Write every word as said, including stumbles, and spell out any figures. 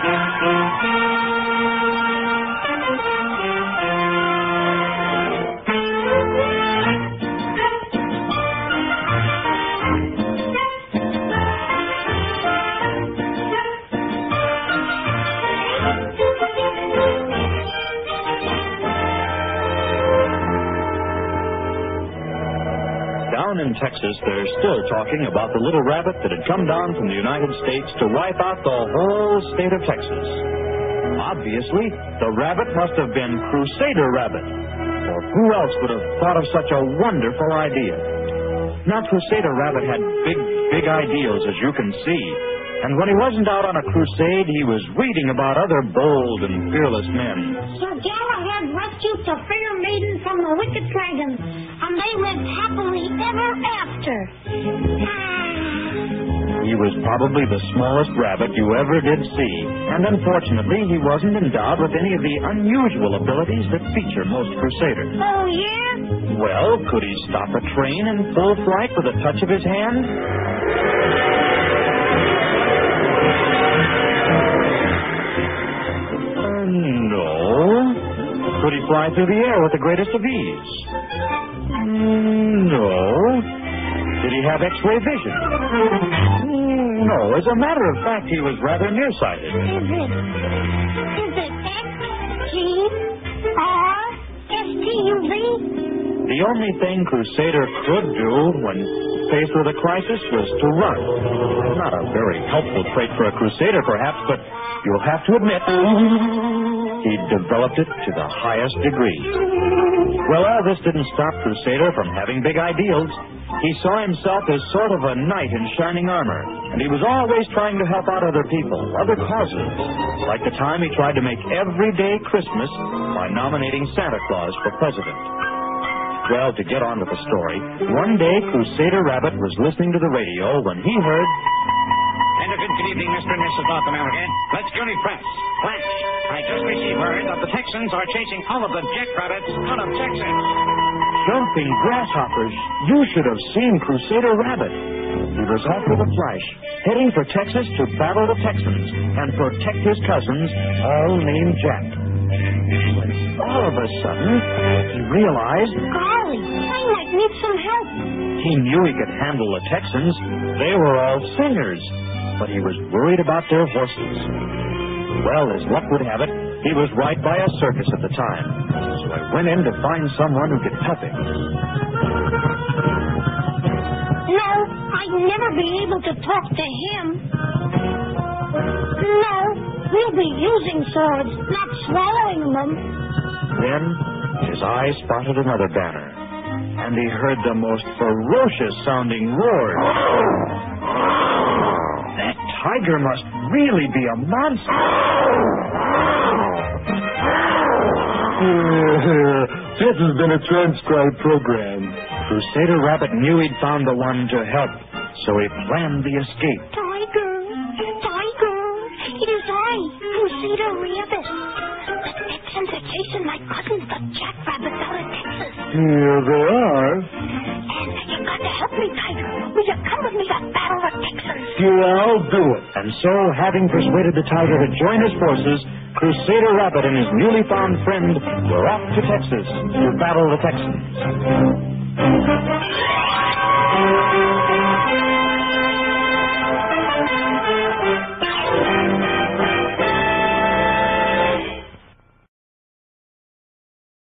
Down in Texas, they're still talking about the little rabbit that had come down from the United States to wipe out the whole state of Texas. Obviously, the rabbit must have been Crusader Rabbit, or who else would have thought of such a wonderful idea? Now, Crusader Rabbit had big, big ideals, as you can see. And when he wasn't out on a crusade, he was reading about other bold and fearless men. Sir Galahad rescued the fair maiden from the wicked dragon, and they lived happily ever after. He was probably the smallest rabbit you ever did see, and unfortunately, he wasn't endowed with any of the unusual abilities that feature most crusaders. Oh, yeah? Well, could he stop a train in full flight with a touch of his hand? No. Could he fly through the air with the greatest of ease? No. Did he have X-ray vision? No. As a matter of fact, he was rather nearsighted. Is it? Is it X, G, R, S T U V? The only thing Crusader could do when faced with a crisis was to run. Not a very helpful trait for a Crusader, perhaps, but you'll have to admit he developed it to the highest degree. Well, all this didn't stop Crusader from having big ideals. He saw himself as sort of a knight in shining armor, and he was always trying to help out other people, other causes, like the time he tried to make everyday Christmas by nominating Santa Claus for president. Well, to get on with the story, one day Crusader Rabbit was listening to the radio when he heard... And a good, good evening, Mister and Missus North America. Let's Johnny Press. Flash. I just received word that the Texans are chasing all of the jackrabbits out of Texas. Jumping grasshoppers. You should have seen Crusader Rabbit. He was off with a flash, heading for Texas to battle the Texans and protect his cousins, all named Jack. When all of a sudden, he realized... Golly, I might need some help. He knew he could handle the Texans. They were all singers, but he was worried about their horses. Well, as luck would have it, he was right by a circus at the time, so I went in to find someone who could help him. No, I'd never be able to talk to him. No, we'll be using swords, not swallowing them. Then his eye spotted another banner, and he heard the most ferocious-sounding roar. That tiger must really be a monster. This has been a transcribed program. Crusader Rabbit knew he'd found the one to help, so he planned the escape. Tiger, tiger, it is I, Crusader Rabbit. The Texans are chasing my cousins, the jackrabbits, out of Texas. Here they are. And you've got to help me, Tiger. Will you come with me to battle the Texans? Yeah, I'll do it. And so, having persuaded the tiger to join his forces, Crusader Rabbit and his newly found friend were off to Texas to battle the Texans.